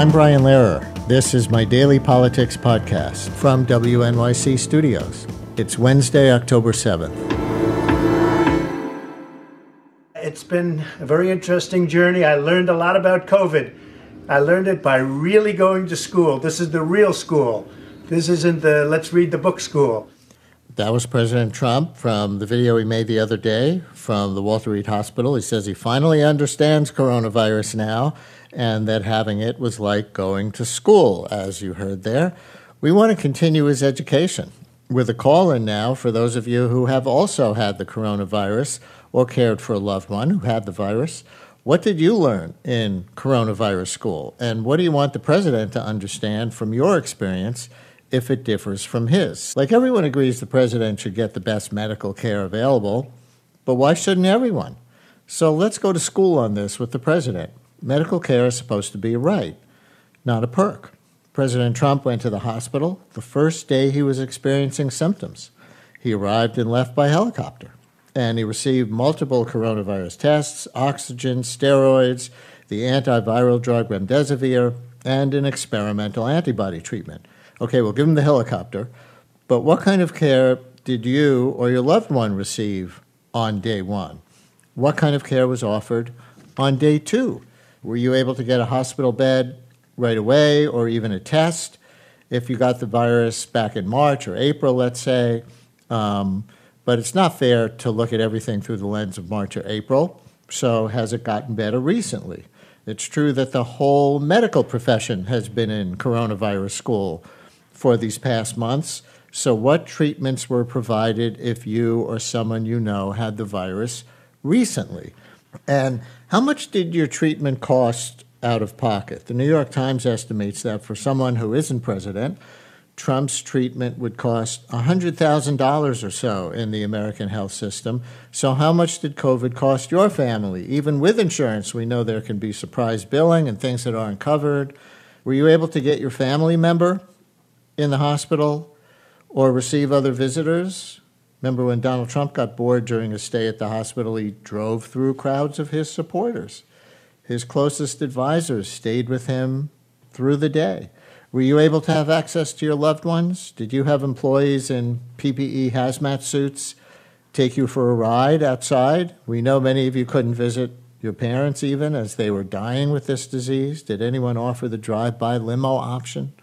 I'm Brian Lehrer. This is my daily politics podcast from WNYC Studios. It's Wednesday, October 7th. It's been a very interesting journey. I learned a lot about COVID. I learned it by really going to school. This is the real school. This isn't the let's read the book school. That was President Trump from the video he made the other day from the Walter Reed Hospital. He says he finally understands coronavirus now and that having it was like going to school, as you heard there. We want to continue his education with a call-in now for those of you who have also had the coronavirus or cared for a loved one who had the virus. What did you learn in coronavirus school? And what do you want the president to understand from your experience if it differs from his? Like, everyone agrees the president should get the best medical care available, but why shouldn't everyone? So let's go to school on this with the president. Medical care is supposed to be a right, not a perk. President Trump went to the hospital the first day he was experiencing symptoms. He arrived and left by helicopter, and he received multiple coronavirus tests, oxygen, steroids, the antiviral drug remdesivir, and an experimental antibody treatment. Okay, we'll give him the helicopter, but what kind of care did you or your loved one receive on day one? What kind of care was offered on day two? Were you able to get a hospital bed right away or even a test if you got the virus back in March or April, let's say? But it's not fair to look at everything through the lens of March or April. So has it gotten better recently? It's true that the whole medical profession has been in coronavirus school for these past months. So what treatments were provided if you or someone you know had the virus recently? And how much did your treatment cost out of pocket? The New York Times estimates that for someone who isn't president, Trump's treatment would cost $100,000 or so in the American health system. So how much did COVID cost your family? Even with insurance, we know there can be surprise billing and things that aren't covered. Were you able to get your family member in the hospital or receive other visitors? Remember when Donald Trump got bored during a stay at the hospital, he drove through crowds of his supporters. His closest advisors stayed with him through the day. Were you able to have access to your loved ones? Did you have employees in PPE hazmat suits take you for a ride outside? We know many of you couldn't visit your parents even as they were dying with this disease. Did anyone offer the drive-by limo option?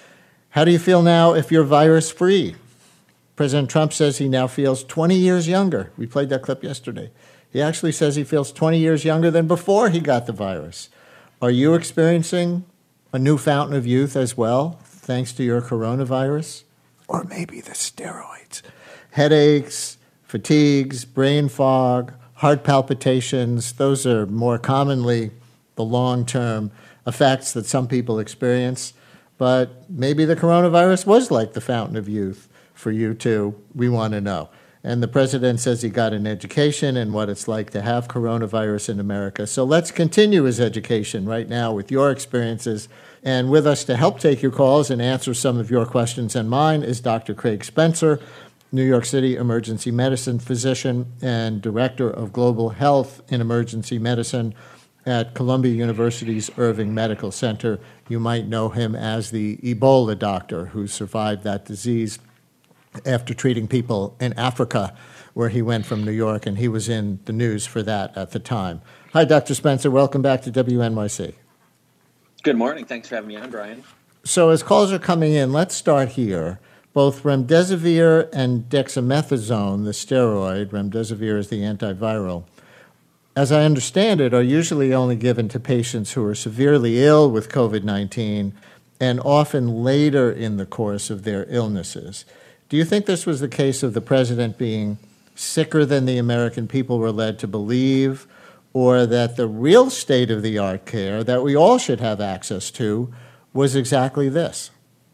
How do you feel now if you're virus-free? President Trump says he now feels 20 years younger. We played that clip yesterday. He actually says he feels 20 years younger than before he got the virus. Are you experiencing a new fountain of youth as well, thanks to your coronavirus? Or maybe the steroids. Headaches, fatigues, brain fog, heart palpitations, those are more commonly the long-term effects that some people experience. But maybe the coronavirus was like the fountain of youth for you too. We want to know. And the president says he got an education in what it's like to have coronavirus in America. So let's continue his education right now with your experiences. And with us to help take your calls and answer some of your questions and mine is Dr. Craig Spencer, New York City emergency medicine physician and director of global health in emergency medicine at Columbia University's Irving Medical Center. You might know him as the Ebola doctor who survived that disease after treating people in Africa, where he went from New York, and he was in the news for that at the time. Hi, Dr. Spencer. Welcome back to WNYC. Good morning. Thanks for having me on, Brian. So as calls are coming in, let's start here. Both remdesivir and dexamethasone, the steroid, remdesivir is the antiviral, as I understand it, are usually only given to patients who are severely ill with COVID-19 and often later in the course of their illnesses. Do you think this was the case of the president being sicker than the American people were led to believe, or that the real state-of-the-art care that we all should have access to was exactly this?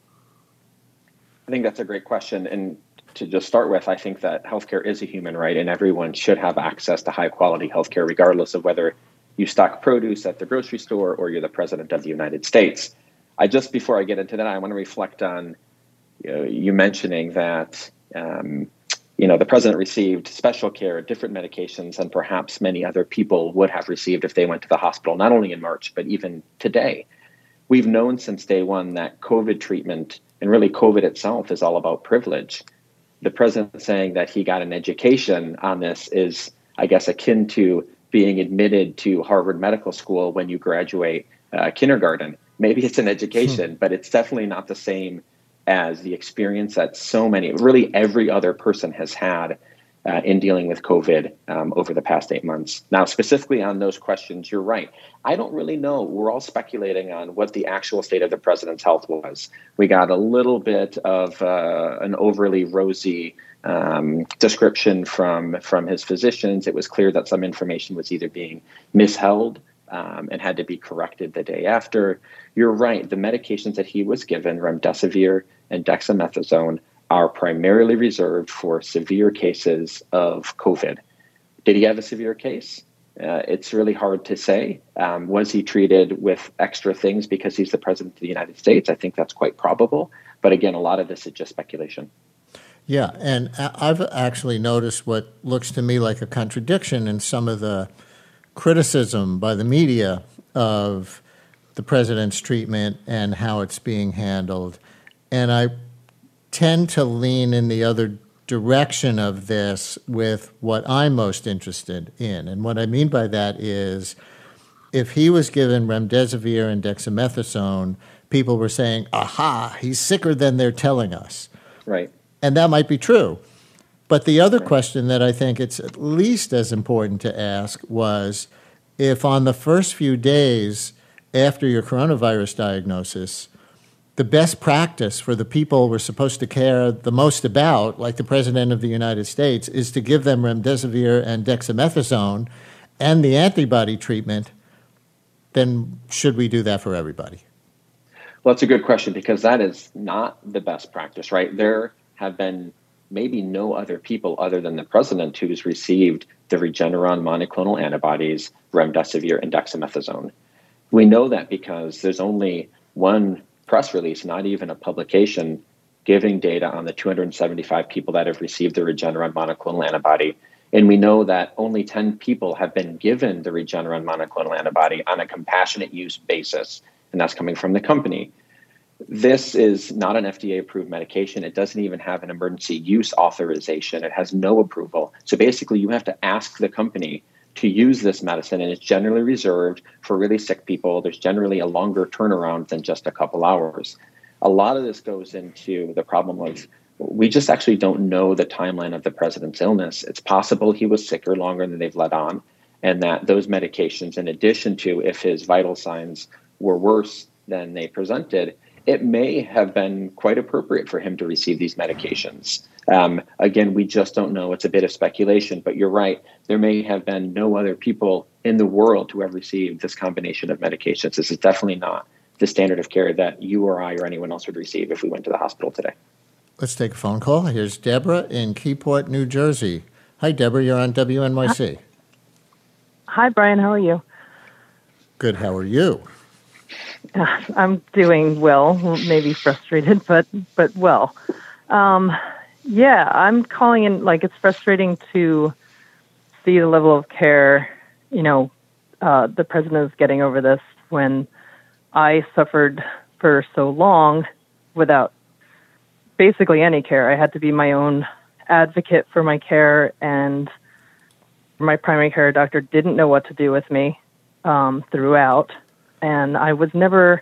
I think that's a great question. And to just start with, I think that healthcare is a human right, and everyone should have access to high-quality healthcare, regardless of whether you stock produce at the grocery store or you're the president of the United States. Before I get into that, I want to reflect on you mentioning that the president received special care, different medications than perhaps many other people would have received if they went to the hospital, not only in March, but even today. we've known since day one that COVID treatment and really COVID itself is all about privilege. The president saying that he got an education on this is, I guess, akin to being admitted to Harvard Medical School when you graduate kindergarten. Maybe it's an education, but it's definitely not the same as the experience that so many, really every other person has had in dealing with COVID over the past 8 months. Now, specifically on those questions, you're right. I don't really know. We're all speculating on what the actual state of the president's health was. We got a little bit of an overly rosy description from his physicians. It was clear that some information was either being misheld and had to be corrected the day after. You're right. The medications that he was given, remdesivir and dexamethasone, are primarily reserved for severe cases of COVID. Did he have a severe case? It's really hard to say. Was he treated with extra things because he's the president of the United States? I think that's quite probable. But again, a lot of this is just speculation. Yeah, and I've actually noticed what looks to me like a contradiction in some of the criticism by the media of the president's treatment and how it's being handled. And I tend to lean in the other direction of this with what I'm most interested in. And what I mean by that is if he was given remdesivir and dexamethasone, people were saying, aha, he's sicker than they're telling us. Right. And that might be true. But the other question that I think it's at least as important to ask was if on the first few days after your coronavirus diagnosis, the best practice for the people we're supposed to care the most about, like the President of the United States, is to give them remdesivir and dexamethasone and the antibody treatment, then should we do that for everybody? Well, that's a good question because that is not the best practice, right? There have been maybe no other people other than the president who's received the Regeneron monoclonal antibodies, remdesivir and dexamethasone. We know that because there's only one press release, not even a publication, giving data on the 275 people that have received the Regeneron monoclonal antibody. And we know that only 10 people have been given the Regeneron monoclonal antibody on a compassionate use basis, and that's coming from the company. This is not an FDA-approved medication. It doesn't even have an emergency use authorization. It has no approval. So basically, you have to ask the company to use this medicine, and it's generally reserved for really sick people. There's generally a longer turnaround than just a couple hours. A lot of this goes into the problem of we just actually don't know the timeline of the president's illness. It's possible he was sicker longer than they've let on, and that those medications, in addition to if his vital signs were worse than they presented, it may have been quite appropriate for him to receive these medications. Again, we just don't know. It's a bit of speculation, but you're right. There may have been no other people in the world who have received this combination of medications. This is definitely not the standard of care that you or I or anyone else would receive if we went to the hospital today. Let's take a phone call. Here's Deborah in Keyport, New Jersey. Hi, Deborah. You're on WNYC. Hi, Brian. How are you? Good. How are you? I'm doing well, maybe frustrated, but well. Yeah, I'm calling in, like, it's frustrating to see the level of care, the president is getting over this when I suffered for so long without basically any care. I had to be my own advocate for my care, and my primary care doctor didn't know what to do with me throughout. And I was never,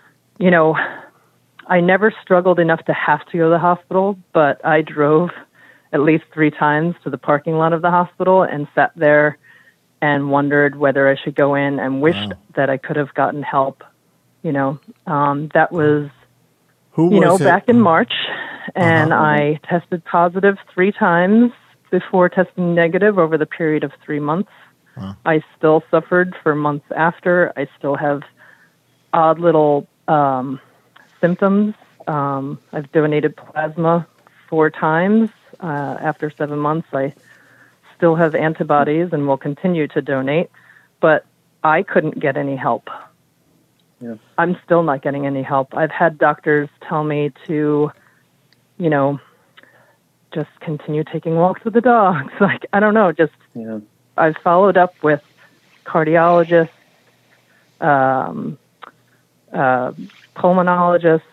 I never struggled enough to have to go to the hospital, but I drove at least 3 times to the parking lot of the hospital and sat there and wondered whether I should go in and wished that I could have gotten help. That was, back in March, and I tested positive 3 times before testing negative over the period of 3 months. I still suffered for months after. I still have odd little symptoms. I've donated plasma 4 times. After 7 months, I still have antibodies and will continue to donate, but I couldn't get any help. Yeah. I'm still not getting any help. I've had doctors tell me to, just continue taking walks with the dogs. Like, I don't know, I've followed up with cardiologists, pulmonologists,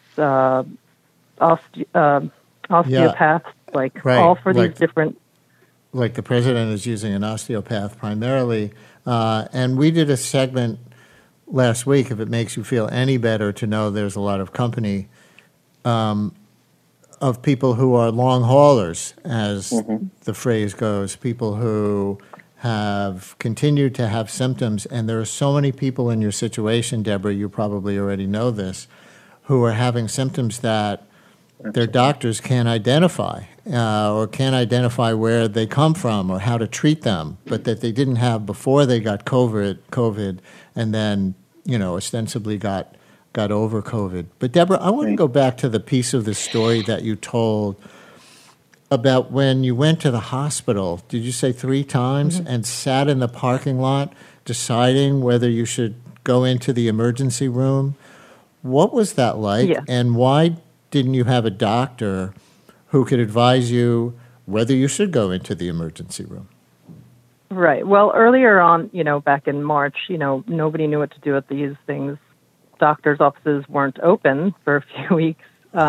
osteopaths, Right. all for these different. Like the president is using an osteopath primarily. And we did a segment last week, if it makes you feel any better to know there's a lot of company of people who are long haulers, as the phrase goes, people who have continued to have symptoms. And there are so many people in your situation, Deborah, you probably already know this, who are having symptoms that their doctors can't identify or can't identify where they come from or how to treat them, but that they didn't have before they got COVID and then, ostensibly got over COVID. But Deborah, I want to go back to the piece of the story that you told about when you went to the hospital, did you say 3 times, and sat in the parking lot deciding whether you should go into the emergency room? What was that like? Yeah. And why didn't you have a doctor who could advise you whether you should go into the emergency room? Right. Well, earlier on, back in March, nobody knew what to do with these things. Doctors' offices weren't open for a few weeks.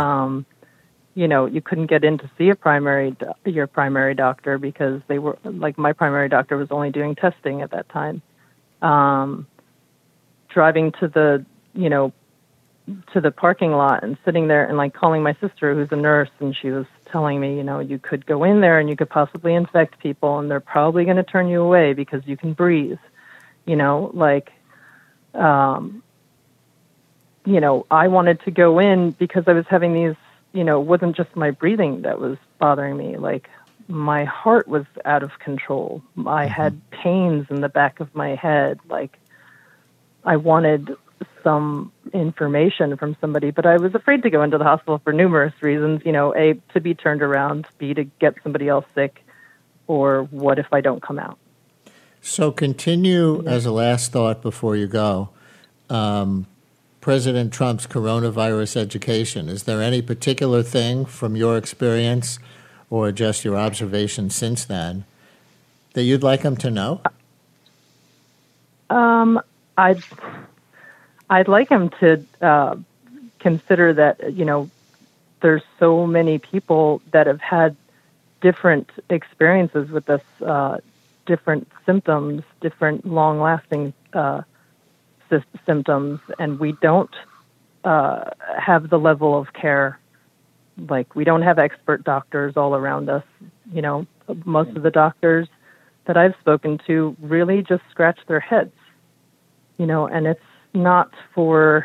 You couldn't get in to see your primary doctor because they were, my primary doctor was only doing testing at that time. Driving to the parking lot and sitting there and calling my sister, who's a nurse, and she was telling me, you could go in there and you could possibly infect people and they're probably going to turn you away because you can breathe. I wanted to go in because I was having these, it wasn't just my breathing that was bothering me. My heart was out of control. I had pains in the back of my head. I wanted some information from somebody, but I was afraid to go into the hospital for numerous reasons. A, to be turned around, B, to get somebody else sick, or what if I don't come out? So continue as a last thought before you go. President Trump's coronavirus education. Is there any particular thing from your experience or just your observation since then that you'd like him to know? I'd like him to consider that, there's so many people that have had different experiences with this, different symptoms, different long-lasting symptoms, and we don't have the level of care. We don't have expert doctors all around us. Most of the doctors that I've spoken to really just scratch their heads, and it's not for,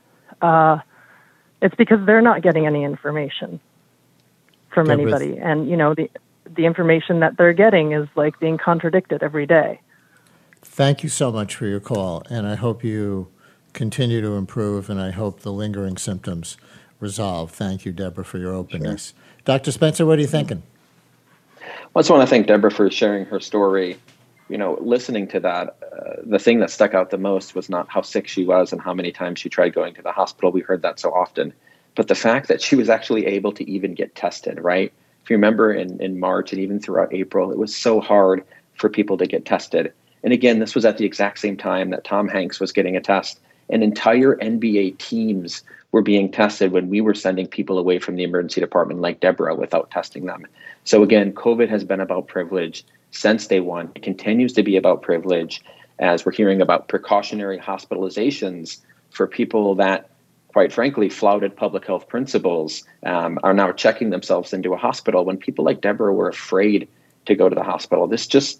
it's because they're not getting any information from anybody. And, the information that they're getting is being contradicted every day. Thank you so much for your call, and I hope you continue to improve, and I hope the lingering symptoms resolve. Thank you, Deborah, for your openness. Sure. Dr. Spencer, what are you thinking? Well, I just want to thank Deborah for sharing her story. Listening to that, the thing that stuck out the most was not how sick she was and how many times she tried going to the hospital. We heard that so often. But the fact that she was actually able to even get tested, right? If you remember in March and even throughout April, it was so hard for people to get tested. And again, this was at the exact same time that Tom Hanks was getting a test, and entire NBA teams were being tested when we were sending people away from the emergency department like Deborah without testing them. So again, COVID has been about privilege since day one. It continues to be about privilege as we're hearing about precautionary hospitalizations for people that, quite frankly, flouted public health principles, are now checking themselves into a hospital when people like Deborah were afraid to go to the hospital. This just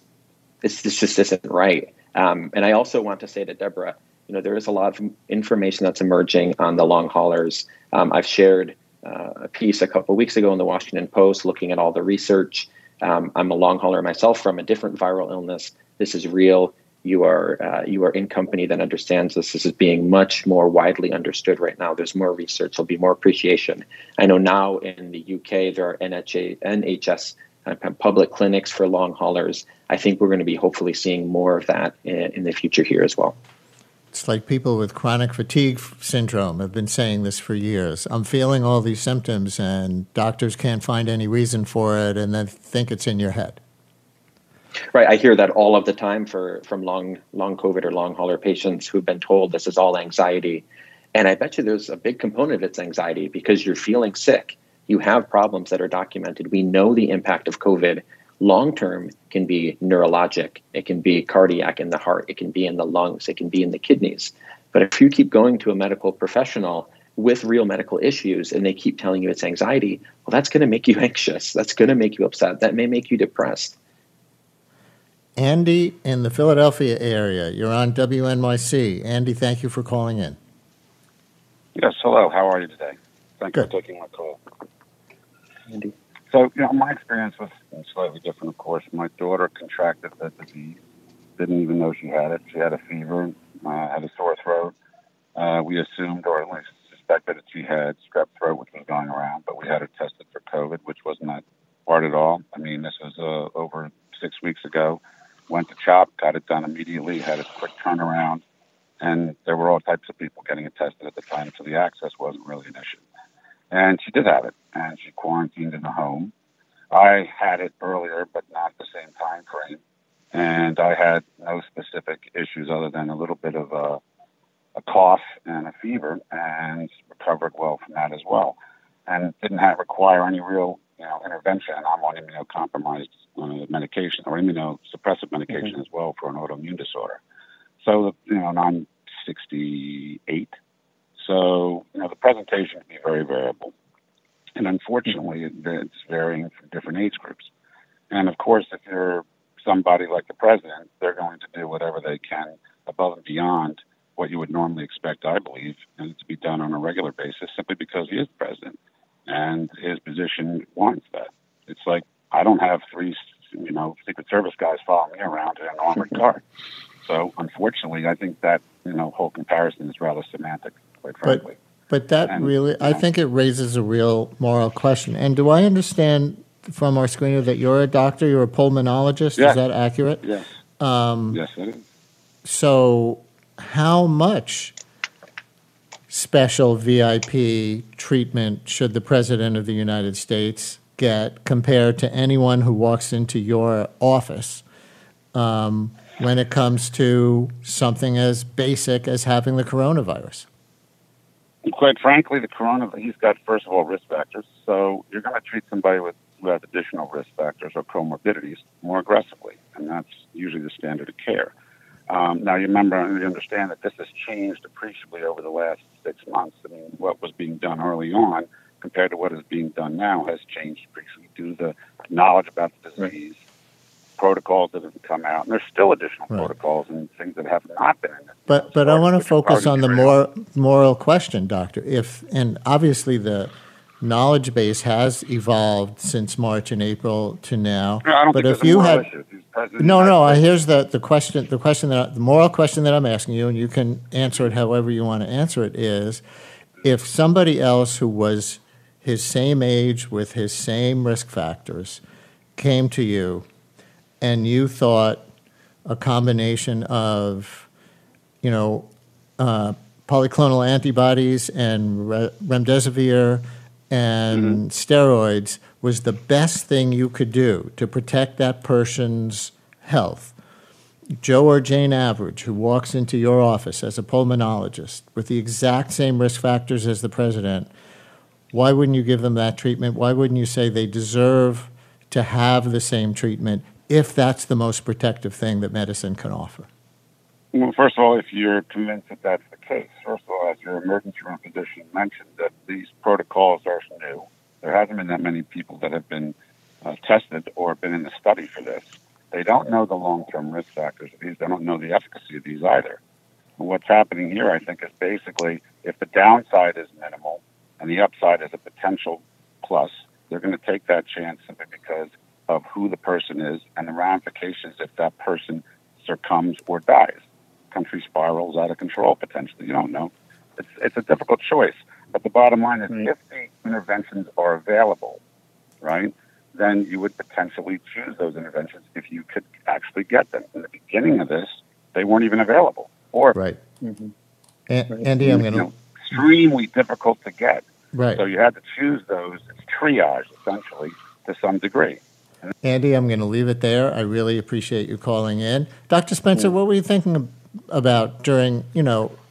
isn't right. And I also want to say to Deborah, there is a lot of information that's emerging on the long haulers. I've shared a piece a couple of weeks ago in the Washington Post looking at all the research. I'm a long hauler myself from a different viral illness. This is real. You are in company that understands this. This is being much more widely understood right now. There's more research. There'll be more appreciation. I know now in the UK there are NHS public clinics for long haulers. I think we're going to be hopefully seeing more of that in the future here as well. It's like people with chronic fatigue syndrome have been saying this for years. I'm feeling all these symptoms and doctors can't find any reason for it and then think it's in your head. Right. I hear that all of the time from long COVID or long hauler patients who've been told this is all anxiety. And I bet you there's a big component of it's anxiety because you're feeling sick. You have problems that are documented. We know the impact of COVID long-term can be neurologic. It can be cardiac in the heart. It can be in the lungs. It can be in the kidneys. But if you keep going to a medical professional with real medical issues and they keep telling you it's anxiety, well, that's going to make you anxious. That's going to make you upset. That may make you depressed. Andy in the Philadelphia area, you're on WNYC. Andy, thank you for calling in. Yes, hello. How are you today? Thank you for taking my call. Andy. So, my experience was slightly different, of course. My daughter contracted the disease, didn't even know she had it. She had a fever, had a sore throat. We assumed, or at least suspected, that she had strep throat, which was going around, but we had her tested for COVID, which wasn't that hard at all. I mean, this was over 6 weeks ago. Went to CHOP, got it done immediately, had a quick turnaround, and there were all types of people getting it tested at the time, so the access wasn't really an issue. And she did have it, and she quarantined in the home. I had it earlier, but not the same time frame, and I had no specific issues other than a little bit of a cough and a fever, and recovered well from that as well, and didn't require any real intervention. I'm on immunocompromised medication or immunosuppressive medication as well for an autoimmune disorder. So, and I'm 68. So, the presentation can be very variable. And unfortunately, it's varying from different age groups. And of course, if you're somebody like the president, they're going to do whatever they can above and beyond what you would normally expect, I believe, and it to be done on a regular basis simply because he is the president. And his position warrants that. It's like, I don't have three, Secret Service guys following me around in an armored car. So, unfortunately, I think that, whole comparison is rather semantic, quite frankly. But that I think it raises a real moral question. And do I understand from our screener that you're a doctor, you're a pulmonologist? Yes. Is that accurate? Yes. Yes, it is. So how much special VIP treatment should the President of the United States get compared to anyone who walks into your office when it comes to something as basic as having the coronavirus? Quite frankly, he's got, first of all, risk factors. So you're going to treat somebody who has additional risk factors or comorbidities more aggressively, and that's usually the standard of care. Now, you understand that this has changed appreciably over the last 6 months. I mean, what was being done early on compared to what is being done now has changed appreciably due to the knowledge about the disease, protocols that have come out, and there's still additional protocols and things that have not been in it. But I want to focus on the moral question, Doctor. And obviously the knowledge base has evolved since March and April to now. No, I don't but think if you had here's the moral question that I'm asking you, and you can answer it however you want to answer it, is if somebody else who was his same age with his same risk factors came to you and you thought a combination of, polyclonal antibodies and remdesivir and steroids was the best thing you could do to protect that person's health, Joe or Jane Average, who walks into your office as a pulmonologist with the exact same risk factors as the president, why wouldn't you give them that treatment? Why wouldn't you say they deserve to have the same treatment if that's the most protective thing that medicine can offer? Well, first of all, if you're convinced that that's the case, first of all, as your emergency room physician mentioned, that these protocols are new. There hasn't been that many people that have been tested or been in the study for this. They don't know the long-term risk factors of these. They don't know the efficacy of these either. And what's happening here, I think, is basically if the downside is minimal and the upside is a potential plus, they're going to take that chance simply because of who the person is and the ramifications if that person succumbs or dies. Country spirals out of control potentially. You don't know. It's a difficult choice. But the bottom line is if the interventions are available, right, then you would potentially choose those interventions if you could actually get them. In the beginning of this, they weren't even available. Or Andy, I'm going to... extremely difficult to get. Right. So you had to choose those. It's triage, essentially, to some degree. Andy, I'm going to leave it there. I really appreciate you calling in. Dr. Spencer, what were you thinking about during,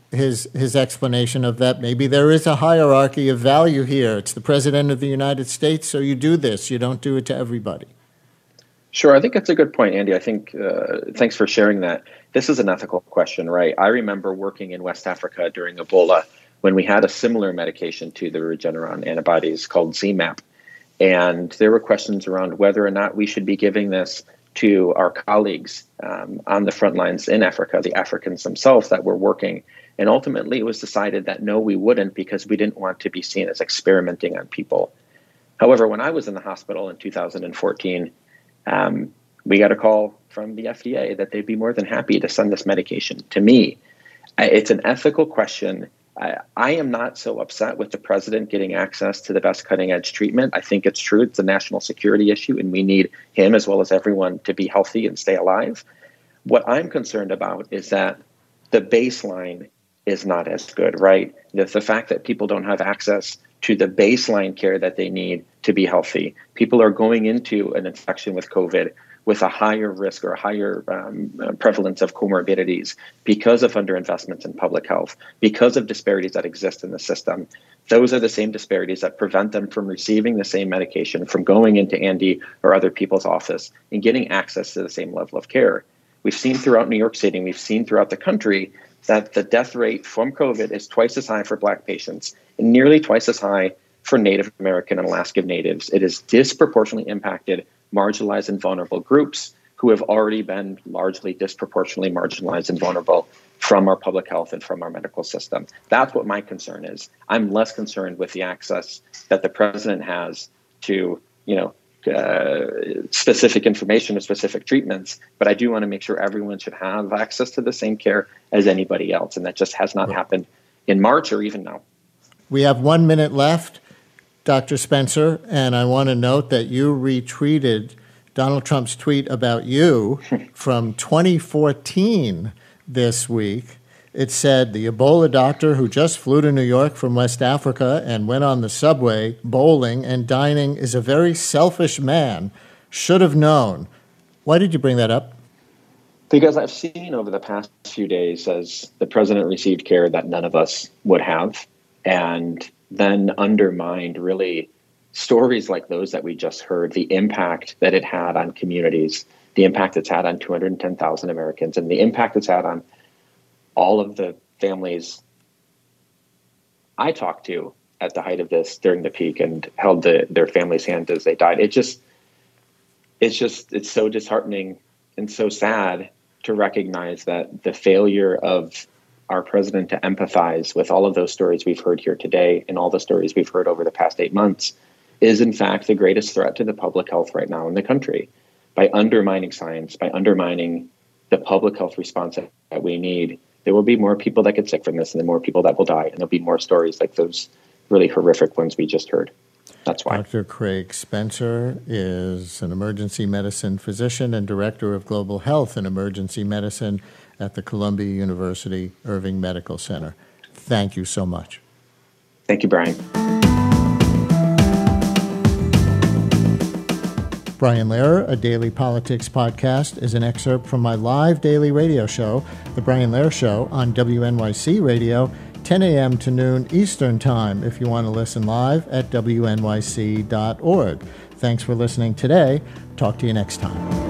his explanation of that. Maybe there is a hierarchy of value here. It's the President of the United States, so you do this. You don't do it to everybody. Sure. I think that's a good point, Andy. I think thanks for sharing that. This is an ethical question, right? I remember working in West Africa during Ebola when we had a similar medication to the Regeneron antibodies called ZMapp. And there were questions around whether or not we should be giving this to our colleagues on the front lines in Africa, the Africans themselves that were working. And ultimately, it was decided that no, we wouldn't, because we didn't want to be seen as experimenting on people. However, when I was in the hospital in 2014, we got a call from the FDA that they'd be more than happy to send this medication to me. It's an ethical question. I am not so upset with the president getting access to the best cutting edge treatment. I think it's true. It's a national security issue, and we need him as well as everyone to be healthy and stay alive. What I'm concerned about is that the baseline is not as good, right? The fact that people don't have access to the baseline care that they need to be healthy. People are going into an infection with COVID with a higher risk or a higher prevalence of comorbidities because of underinvestments in public health, because of disparities that exist in the system. Those are the same disparities that prevent them from receiving the same medication, from going into Andy or other people's office and getting access to the same level of care. We've seen throughout New York City, and we've seen throughout the country that the death rate from COVID is twice as high for Black patients and nearly twice as high for Native American and Alaska Natives. It has disproportionately impacted marginalized and vulnerable groups who have already been largely disproportionately marginalized and vulnerable from our public health and from our medical system. That's what my concern is. I'm less concerned with the access that the president has to, specific information or specific treatments, but I do want to make sure everyone should have access to the same care as anybody else, and that just has not happened in March or even now. We have 1 minute left, Dr. Spencer, and I want to note that you retweeted Donald Trump's tweet about you from 2014 this week. It said, the Ebola doctor who just flew to New York from West Africa and went on the subway, bowling, and dining is a very selfish man. Should have known. Why did you bring that up? Because I've seen over the past few days as the president received care that none of us would have, and then undermined really stories like those that we just heard, the impact that it had on communities, the impact it's had on 210,000 Americans, and the impact it's had on all of the families I talked to at the height of this during the peak and held their families' hands as they died. It's so disheartening and so sad to recognize that the failure of our president to empathize with all of those stories we've heard here today and all the stories we've heard over the past 8 months is in fact the greatest threat to the public health right now in the country. By undermining science, by undermining the public health response that we need, there will be more people that get sick from this and then more people that will die. And there'll be more stories like those really horrific ones we just heard. That's why. Dr. Craig Spencer is an emergency medicine physician and director of global health and emergency medicine at the Columbia University Irving Medical Center. Thank you so much. Thank you, Brian. Brian Lehrer, a daily politics podcast, is an excerpt from my live daily radio show, The Brian Lehrer Show, on WNYC Radio, 10 a.m. to noon Eastern Time, if you want to listen live at wnyc.org. Thanks for listening today. Talk to you next time.